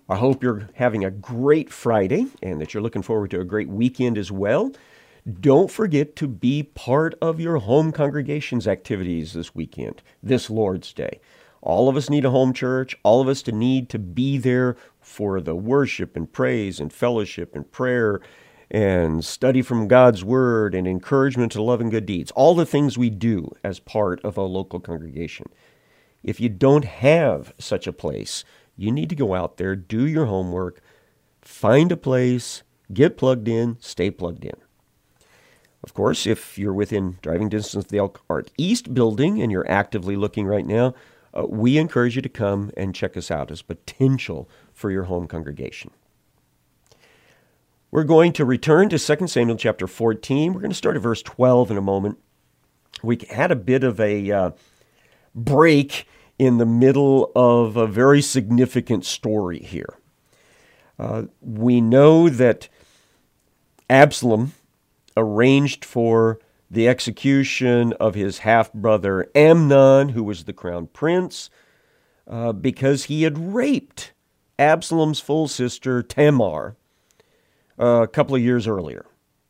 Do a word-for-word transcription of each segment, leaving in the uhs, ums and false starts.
I hope you're having a great Friday and that you're looking forward to a great weekend as well. Don't forget to be part of your home congregation's activities this weekend, this Lord's Day. All of us need a home church. All of us to need to be there for the worship and praise and fellowship and prayer and study from God's Word and encouragement to love and good deeds. All the things we do as part of a local congregation. If you don't have such a place, you need to go out there, do your homework, find a place, get plugged in, stay plugged in. Of course, if you're within driving distance of the Elk Ark East building and you're actively looking right now, uh, we encourage you to come and check us out as potential for your home congregation. We're going to return to Second Samuel chapter fourteen. We're going to start at verse twelve in a moment. We had a bit of a uh, break in the middle of a very significant story here. Uh, we know that Absalom arranged for the execution of his half-brother Amnon, who was the crown prince, uh, because he had raped Absalom's full sister Tamar uh, a couple of years earlier.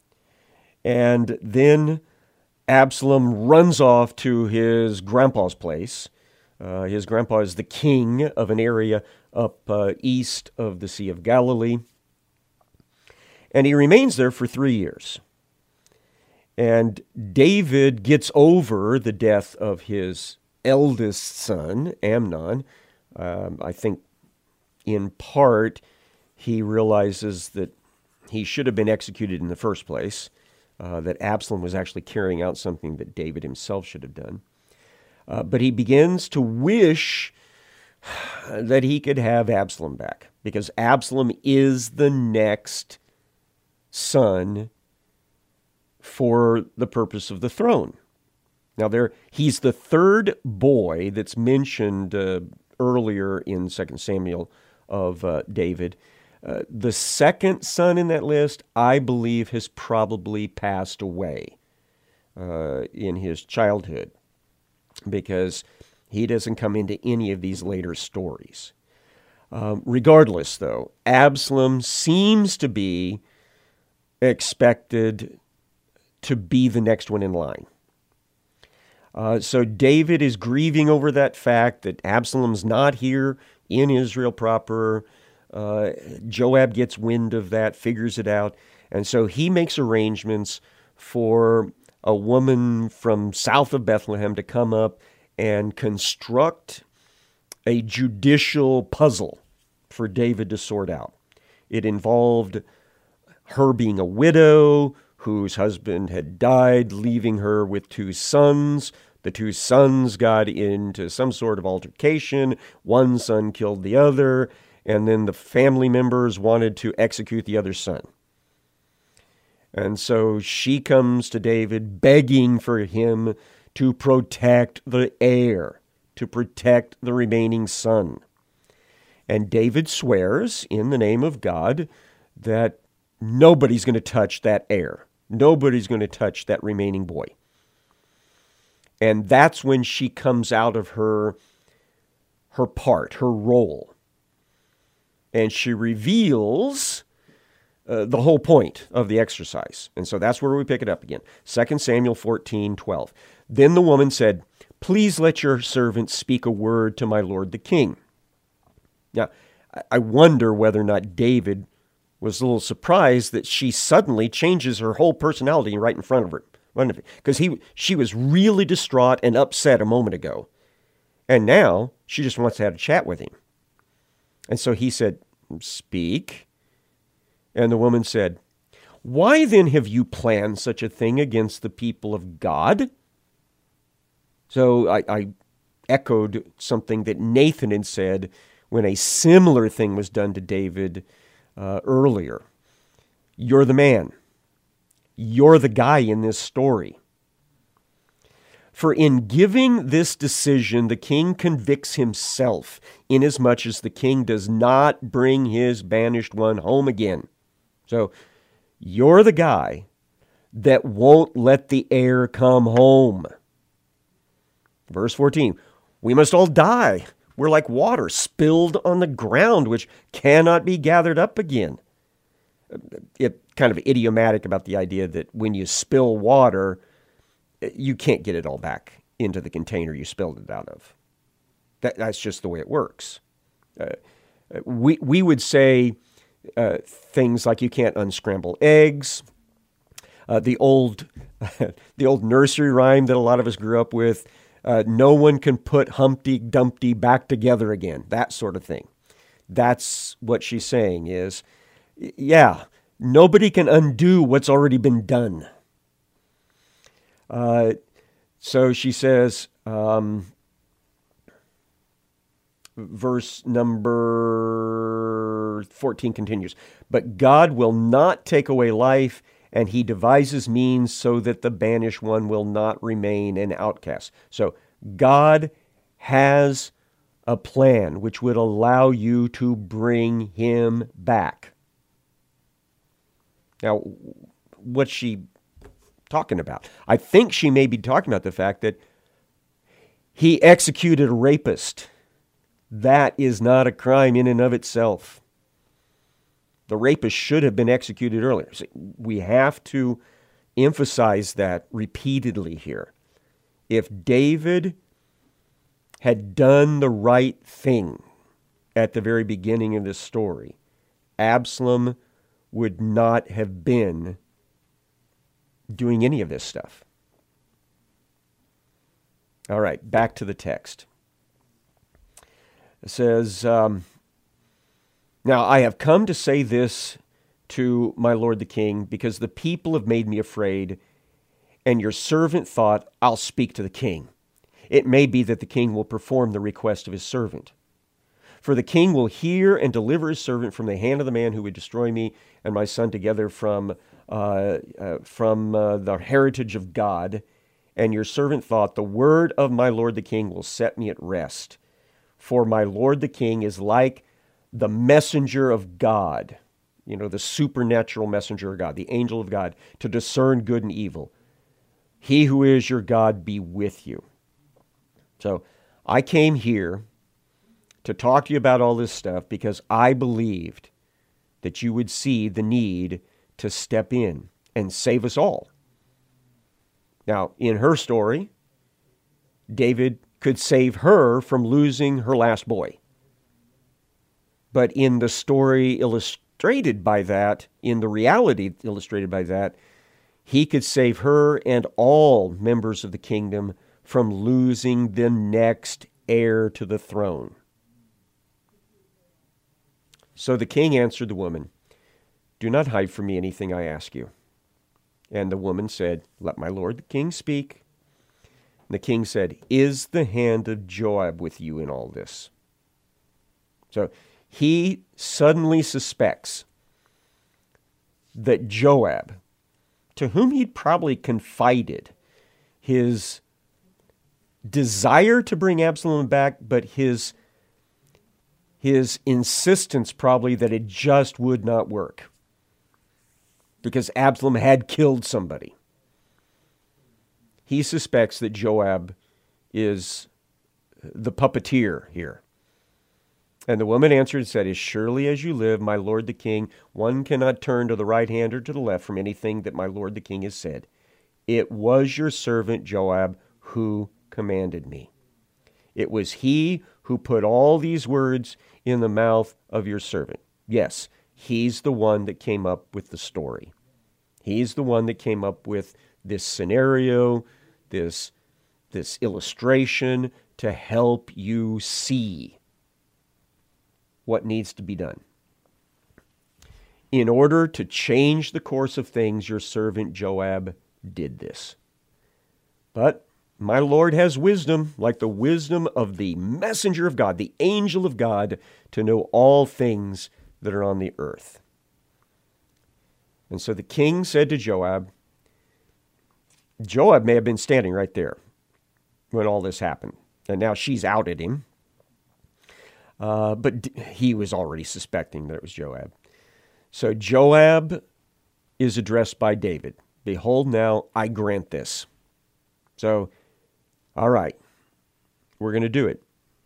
And then Absalom runs off to his grandpa's place. Uh, his grandpa is the king of an area up uh, east of the Sea of Galilee. And he remains there for three years. And David gets over the death of his eldest son, Amnon. Um, I think in part he realizes that he should have been executed in the first place, uh, that Absalom was actually carrying out something that David himself should have done. Uh, but he begins to wish that he could have Absalom back, because Absalom is the next son for the purpose of the throne. Now, there he's the third boy that's mentioned uh, earlier in Second Samuel of uh, David. Uh, the second son in that list, I believe, has probably passed away uh, in his childhood, because he doesn't come into any of these later stories. Um, regardless, though, Absalom seems to be expected to be the next one in line. Uh, so David is grieving over that fact that Absalom's not here in Israel proper. Uh, Joab gets wind of that, figures it out, and so he makes arrangements for a woman from south of Bethlehem to come up and construct a judicial puzzle for David to sort out. It involved her being a widow whose husband had died, leaving her with two sons. The two sons got into some sort of altercation. One son killed the other, and then the family members wanted to execute the other son. And so she comes to David begging for him to protect the heir, to protect the remaining son. And David swears in the name of God that nobody's going to touch that heir. Nobody's going to touch that remaining boy. And that's when she comes out of her, her part, her role. And she reveals uh, the whole point of the exercise. And so that's where we pick it up again. Second Samuel fourteen twelve. Then the woman said, "Please let your servant speak a word to my lord the king." Now, I wonder whether or not David was a little surprised that she suddenly changes her whole personality right in front of her. Because he, she was really distraught and upset a moment ago. And now she just wants to have a chat with him. And so he said, "Speak." And the woman said, "Why then have you planned such a thing against the people of God?" So I, I echoed something that Nathan had said when a similar thing was done to David uh, earlier. You're the man. You're the guy in this story. For in giving this decision, the king convicts himself, inasmuch as the king does not bring his banished one home again. So you're the guy that won't let the heir come home. Verse fourteen, we must all die. We're like water spilled on the ground, which cannot be gathered up again. It kind of idiomatic about the idea that when you spill water, you can't get it all back into the container you spilled it out of. That, that's just the way it works. Uh, we we would say uh, things like you can't unscramble eggs. Uh, the old the old nursery rhyme that a lot of us grew up with. Uh, no one can put Humpty Dumpty back together again. That sort of thing. That's what she's saying is, yeah, nobody can undo what's already been done. Uh, so she says, um, verse number fourteen continues, but God will not take away life, and he devises means so that the banished one will not remain an outcast. So God has a plan which would allow you to bring him back. Now, what's she talking about? I think she may be talking about the fact that he executed a rapist. That is not a crime in and of itself. The rapist should have been executed earlier. See, we have to emphasize that repeatedly here. If David had done the right thing at the very beginning of this story, Absalom would not have been doing any of this stuff. All right, back to the text. It says, um, now I have come to say this to my lord the king, because the people have made me afraid, and your servant thought, I'll speak to the king. It may be that the king will perform the request of his servant. For the king will hear and deliver his servant from the hand of the man who would destroy me and my son together from, uh, uh, from uh, the heritage of God. And your servant thought, the word of my lord the king will set me at rest. For my lord the king is like the messenger of God, you know, the supernatural messenger of God, the angel of God, to discern good and evil. He who is your God be with you. So I came here to talk to you about all this stuff because I believed that you would see the need to step in and save us all. Now, in her story, David could save her from losing her last boy. But in the story illustrated by that, in the reality illustrated by that, he could save her and all members of the kingdom from losing the next heir to the throne. So the king answered the woman, do not hide from me anything I ask you. And the woman said, let my lord the king speak. And the king said, is the hand of Joab with you in all this? So he suddenly suspects that Joab, to whom he'd probably confided his desire to bring Absalom back, but his, his insistence probably that it just would not work because Absalom had killed somebody. He suspects that Joab is the puppeteer here. And the woman answered and said, as surely as you live, my lord the king, one cannot turn to the right hand or to the left from anything that my lord the king has said. It was your servant Joab who commanded me. It was he who put all these words in the mouth of your servant. Yes, he's the one that came up with the story. He's the one that came up with this scenario, this, this illustration to help you see what needs to be done. In order to change the course of things, your servant Joab did this. But my Lord has wisdom, like the wisdom of the messenger of God, the angel of God, to know all things that are on the earth. And so the king said to Joab, Joab may have been standing right there when all this happened. And now she's outed him. Uh, but he was already suspecting that it was Joab. So Joab is addressed by David. Behold, now I grant this. So, all right, we're going to do it.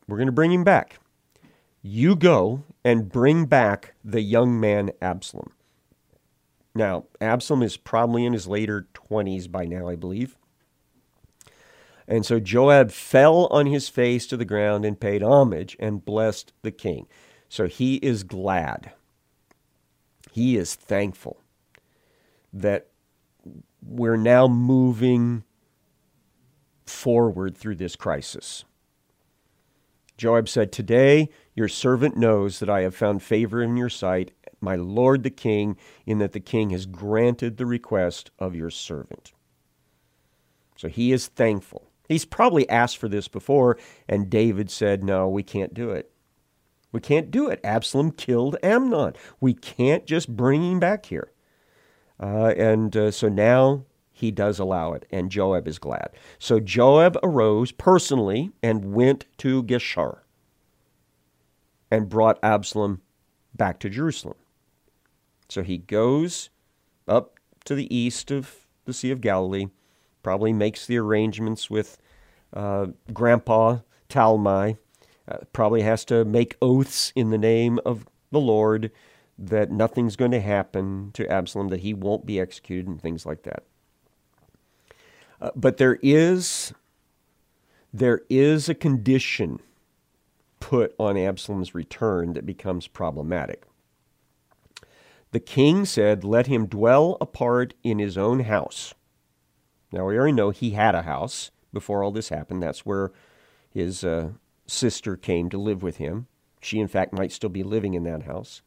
We're going to bring him back. You go and bring back the young man Absalom. Now, Absalom is probably in his later twenties by now, I believe. And so Joab fell on his face to the ground and paid homage and blessed the king. So he is glad. He is thankful that we're now moving forward through this crisis. Joab said, "Today your servant knows that I have found favor in your sight, my lord the king, in that the king has granted the request of your servant." So he is thankful. He's probably asked for this before, and David said, "No, we can't do it. We can't do it. Absalom killed Amnon. We can't just bring him back here." Uh, and uh, so now he does allow it, and Joab is glad. So Joab arose personally and went to Geshur and brought Absalom back to Jerusalem. So he goes up to the east of the Sea of Galilee, probably makes the arrangements with uh, Grandpa Talmai, uh, probably has to make oaths in the name of the Lord that nothing's going to happen to Absalom, that he won't be executed and things like that. Uh, but there is, there is a condition put on Absalom's return that becomes problematic. The king said, "Let him dwell apart in his own house." Now, we already know he had a house before all this happened. That's where his uh, sister came to live with him. She, in fact, might still be living in that house.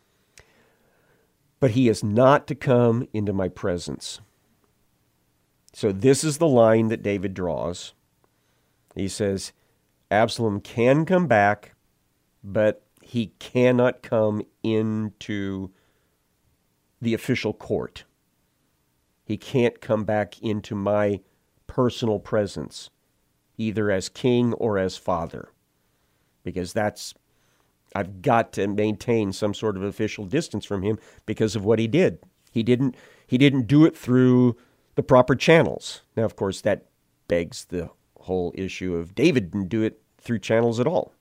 "But he is not to come into my presence." So this is the line that David draws. He says, Absalom can come back, but he cannot come into the official court. He can't come back into my personal presence, either as king or as father, because that's, I've got to maintain some sort of official distance from him because of what he did. He didn't, he didn't do it through the proper channels. Now, of course, that begs the whole issue of David didn't do it through channels at all.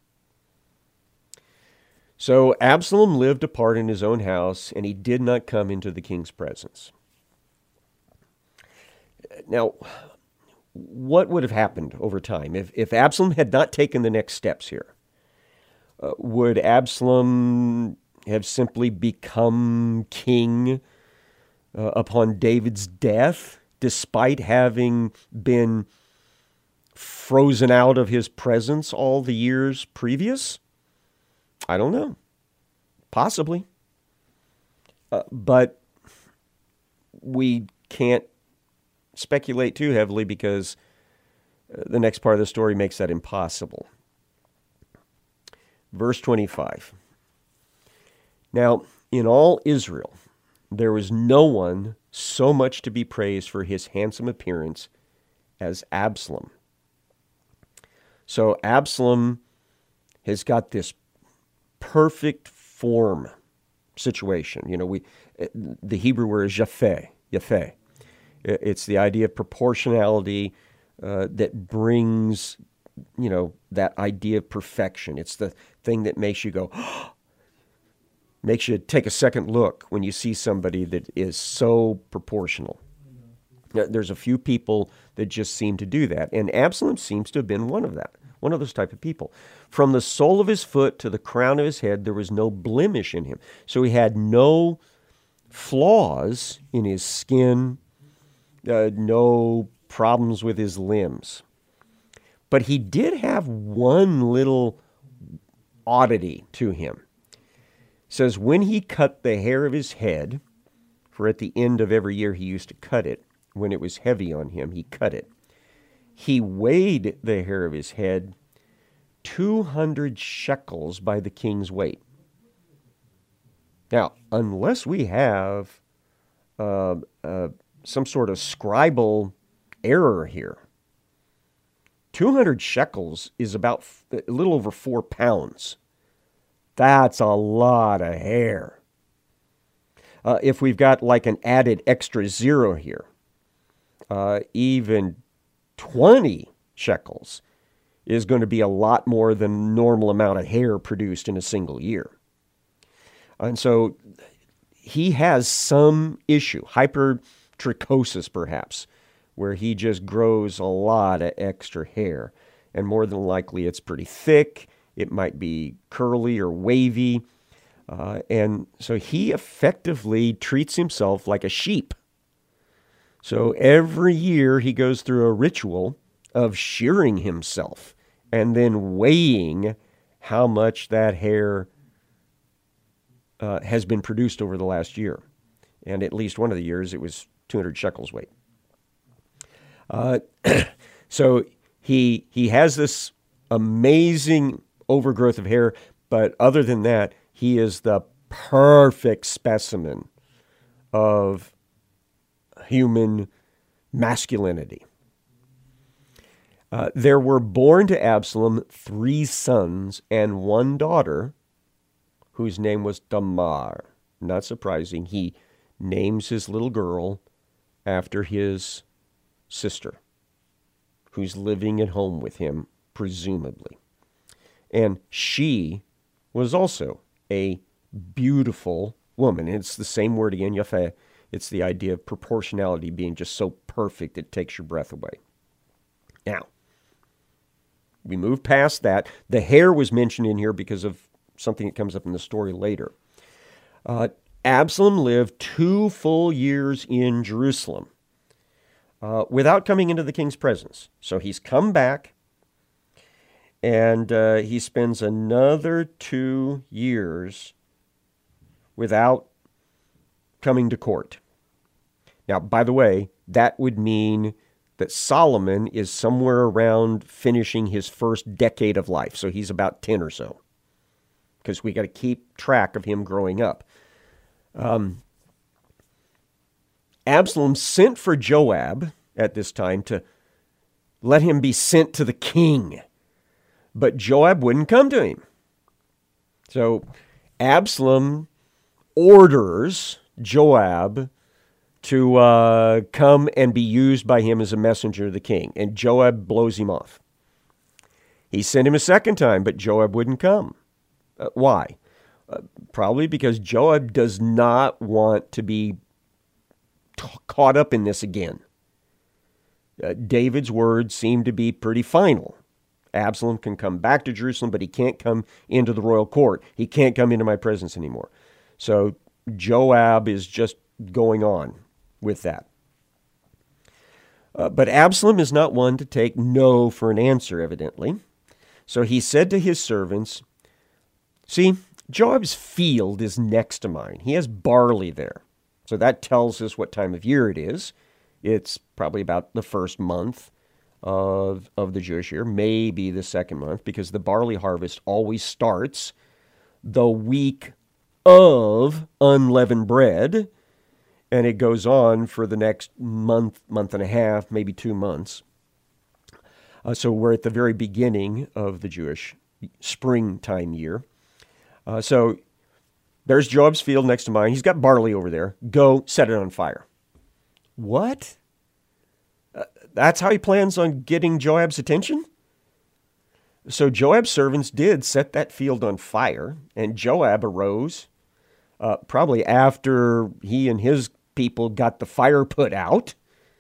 So Absalom lived apart in his own house, and he did not come into the king's presence. Now, what would have happened over time if, if Absalom had not taken the next steps here? Uh, would Absalom have simply become king uh, upon David's death, despite having been frozen out of his presence all the years previous? I don't know. Possibly. Uh, but we can't speculate too heavily because the next part of the story makes that impossible. Verse twenty-five. Now, in all Israel, there was no one so much to be praised for his handsome appearance as Absalom. So Absalom has got this perfect form situation. You know, we the Hebrew word is yafeh, yafeh. It's the idea of proportionality uh, that brings, you know, that idea of perfection. It's the thing that makes you go, makes you take a second look when you see somebody that is so proportional. There's a few people that just seem to do that, and Absalom seems to have been one of that, one of those type of people. From the sole of his foot to the crown of his head, there was no blemish in him. So he had no flaws in his skin, uh, no problems with his limbs. But he did have one little oddity to him. It says, when he cut the hair of his head, for at the end of every year he used to cut it, when it was heavy on him, he cut it. He weighed the hair of his head two hundred shekels by the king's weight. Now, unless we have uh, uh, some sort of scribal error here, two hundred shekels is about a little over four pounds. That's a lot of hair. Uh, if we've got like an added extra zero here, uh, even twenty shekels is going to be a lot more than normal amount of hair produced in a single year. And so he has some issue, hypertrichosis perhaps, where he just grows a lot of extra hair. And more than likely it's pretty thick. It might be curly or wavy. Uh, and so he effectively treats himself like a sheep. So every year he goes through a ritual of shearing himself and then weighing how much that hair uh, has been produced over the last year. And at least one of the years it was two hundred shekels weight. Uh, so he he has this amazing overgrowth of hair, but other than that, he is the perfect specimen of human masculinity. Uh, there were born to Absalom three sons and one daughter, whose name was Tamar. Not surprising, he names his little girl after his sister, who's living at home with him, presumably. And she was also a beautiful woman. It's the same word again, yafeh. It's the idea of proportionality being just so perfect it takes your breath away. Now, we move past that. The hair was mentioned in here because of something that comes up in the story later. Uh, Absalom lived two full years in Jerusalem uh, without coming into the king's presence. So he's come back, and uh, he spends another two years without coming to court. Now, by the way, that would mean that Solomon is somewhere around finishing his first decade of life. So he's about ten or so, because we got to keep track of him growing up. Um, Absalom sent for Joab at this time to let him be sent to the king, but Joab wouldn't come to him. So Absalom orders Joab to uh, come and be used by him as a messenger to the king. And Joab blows him off. He sent him a second time, but Joab wouldn't come. Uh, why? Uh, probably because Joab does not want to be t- caught up in this again. Uh, David's words seem to be pretty final. Absalom can come back to Jerusalem, but he can't come into the royal court. He can't come into my presence anymore. So Joab is just going on with that. Uh, but Absalom is not one to take no for an answer, evidently. So he said to his servants, see, Joab's field is next to mine. He has barley there. So that tells us what time of year it is. It's probably about the first month of, of the Jewish year, maybe the second month, because the barley harvest always starts the week of unleavened bread, and it goes on for the next month, month and a half, maybe two months. Uh, so we're at the very beginning of the Jewish springtime year. Uh, so there's Joab's field next to mine. He's got barley over there. Go set it on fire. What? Uh, that's how he plans on getting Joab's attention? So Joab's servants did set that field on fire, and Joab arose, uh, probably after he and his people got the fire put out,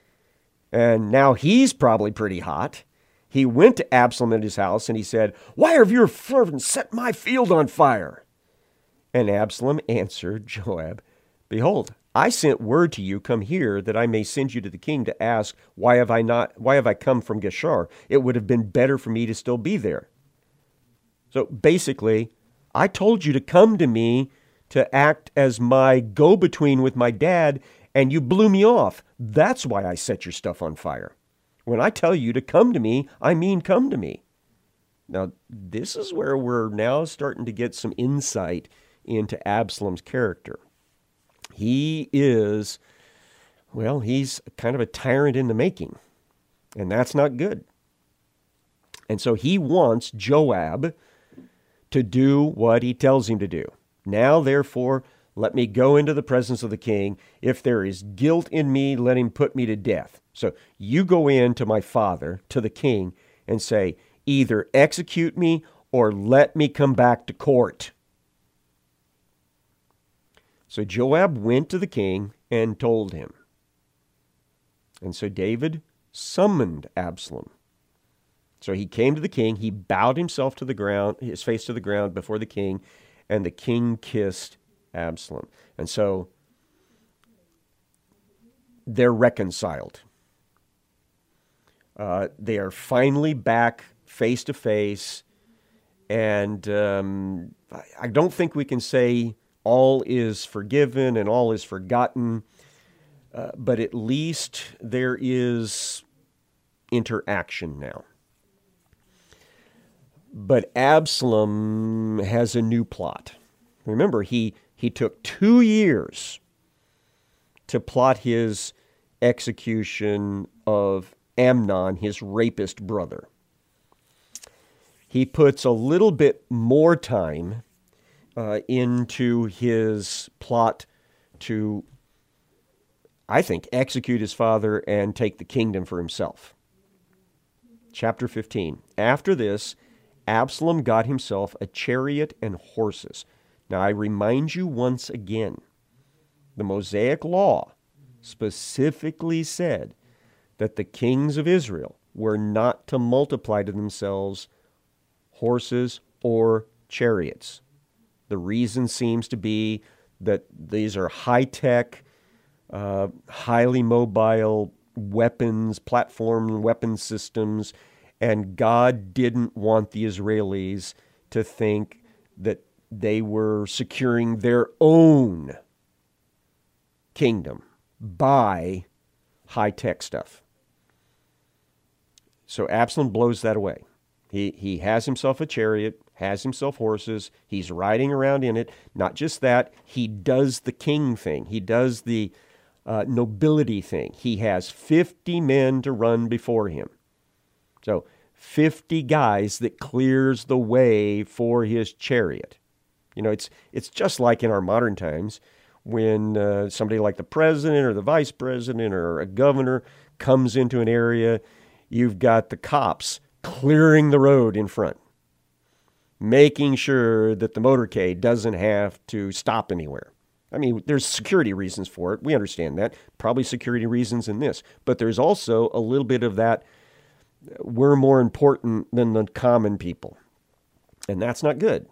and now he's probably pretty hot. He went to Absalom at his house, and he said, why have your servants set my field on fire? And Absalom answered Joab, behold, I sent word to you, come here, that I may send you to the king to ask, why have I not, why have I come from Geshur? It would have been better for me to still be there. So basically, I told you to come to me to act as my go-between with my dad, and you blew me off. That's why I set your stuff on fire. When I tell you to come to me, I mean come to me. Now, this is where we're now starting to get some insight into Absalom's character. He is, well, he's kind of a tyrant in the making, and that's not good. And so he wants Joab to do what he tells him to do. Now, therefore, let me go into the presence of the king. If there is guilt in me, let him put me to death. So you go in to my father, to the king, and say, Either execute me or let me come back to court. So Joab went to the king and told him. And so David summoned Absalom. So he came to the king, he bowed himself to the ground, his face to the ground before the king, and the king kissed Absalom. And so they're reconciled. Uh, they are finally back face to face, and um, I don't think we can say all is forgiven and all is forgotten, uh, but at least there is interaction now. But Absalom has a new plot. Remember, he, he took two years to plot his execution of Amnon, his rapist brother. He puts a little bit more time uh, into his plot to, I think, execute his father and take the kingdom for himself. Chapter fifteen. After this, Absalom got himself a chariot and horses. Now, I remind you once again, the Mosaic Law specifically said that the kings of Israel were not to multiply to themselves horses or chariots. The reason seems to be that these are high-tech, uh, highly mobile weapons, platform weapon systems, and God didn't want the Israelis to think that they were securing their own kingdom by high-tech stuff. So Absalom blows that away. He he has himself a chariot, has himself horses. He's riding around in it. Not just that, he does the king thing. He does the uh, nobility thing. He has fifty men to run before him. So fifty guys that clears the way for his chariot. You know, it's it's just like in our modern times when uh, somebody like the president or the vice president or a governor comes into an area, you've got the cops clearing the road in front, making sure that the motorcade doesn't have to stop anywhere. I mean, there's security reasons for it. We understand that. Probably security reasons in this. But there's also a little bit of that, we're more important than the common people. And that's not good.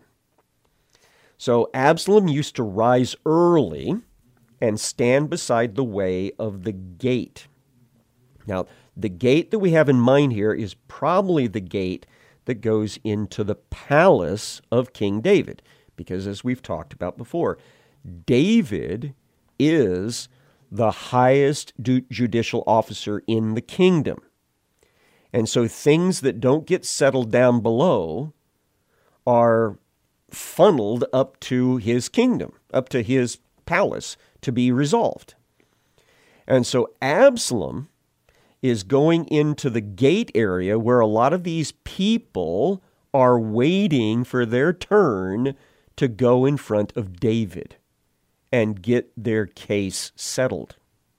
So Absalom used to rise early and stand beside the way of the gate. Now, the gate that we have in mind here is probably the gate that goes into the palace of King David. Because as we've talked about before, David is the highest judicial officer in the kingdom. And so things that don't get settled down below are funneled up to his kingdom, up to his palace to be resolved. And so Absalom is going into the gate area where a lot of these people are waiting for their turn to go in front of David and get their case settled.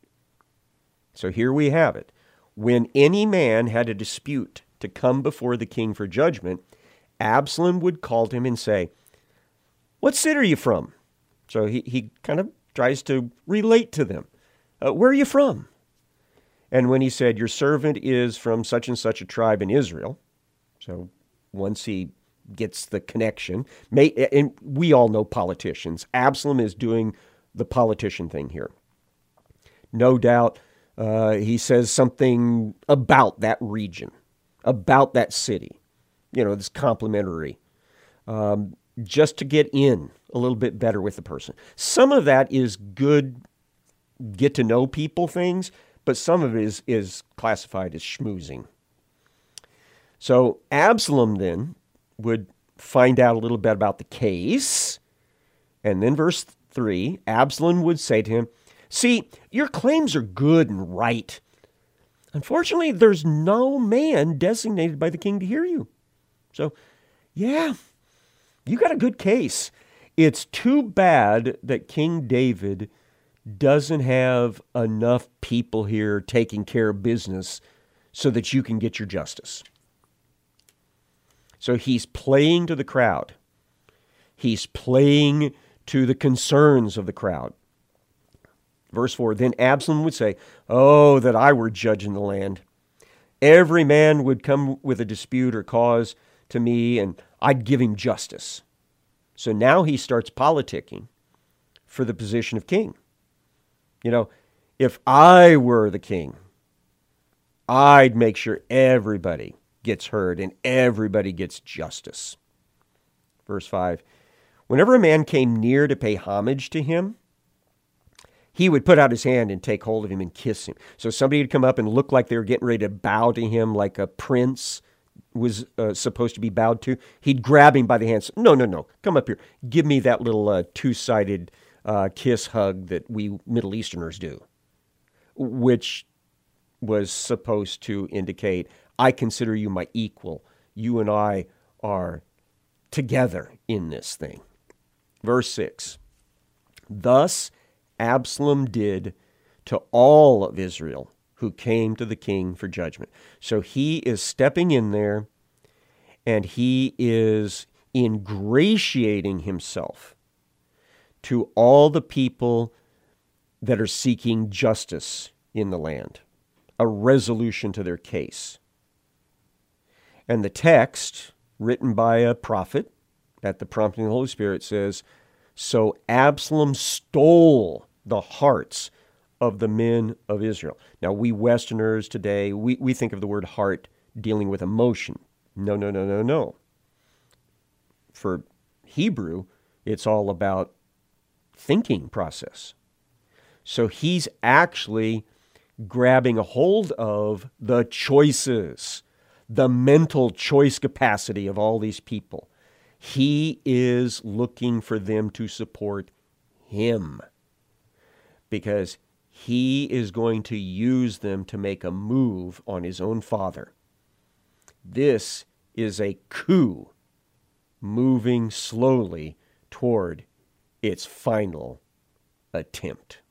So here we have it. When any man had a dispute to come before the king for judgment, Absalom would call to him and say, "What city are you from?" So he, he kind of tries to relate to them. Uh, where are you from? And when he said, "Your servant is from such and such a tribe in Israel," so once he gets the connection, may, and we all know politicians. Absalom is doing the politician thing here. No doubt uh, he says something about that region, about that city. You know, it's complimentary, um, just to get in a little bit better with the person. Some of that is good get to know people things, but some of it is, is classified as schmoozing. So Absalom then would find out a little bit about the case, and then verse three, Absalom would say to him, "See, your claims are good and right. Unfortunately, there's no man designated by the king to hear you. So, yeah, you got a good case. It's too bad that King David doesn't have enough people here taking care of business so that you can get your justice." So he's playing to the crowd. He's playing to the concerns of the crowd. Verse four, then Absalom would say, "Oh, that I were judge in the land. Every man would come with a dispute or cause to me, and I'd give him justice." So now he starts politicking for the position of king. You know, if I were the king, I'd make sure everybody gets heard and everybody gets justice. Verse five, whenever a man came near to pay homage to him, he would put out his hand and take hold of him and kiss him. So somebody would come up and look like they were getting ready to bow to him like a prince was uh, supposed to be bowed to. He'd grab him by the hands. No, no, no. Come up here. Give me that little uh, two-sided uh, kiss hug that we Middle Easterners do, which was supposed to indicate, I consider you my equal. You and I are together in this thing. Verse six, thus Absalom did to all of Israel who came to the king for judgment. So he is stepping in there and he is ingratiating himself to all the people that are seeking justice in the land, a resolution to their case. And the text, written by a prophet at the prompting of the Holy Spirit, says, so Absalom stole the hearts of the men of Israel. Now, we Westerners today, we, we think of the word heart dealing with emotion. No, no, no, no, no. For Hebrew, it's all about thinking process. So he's actually grabbing a hold of the choices, the mental choice capacity of all these people. He is looking for them to support him because he is going to use them to make a move on his own father. This is a coup moving slowly toward its final attempt.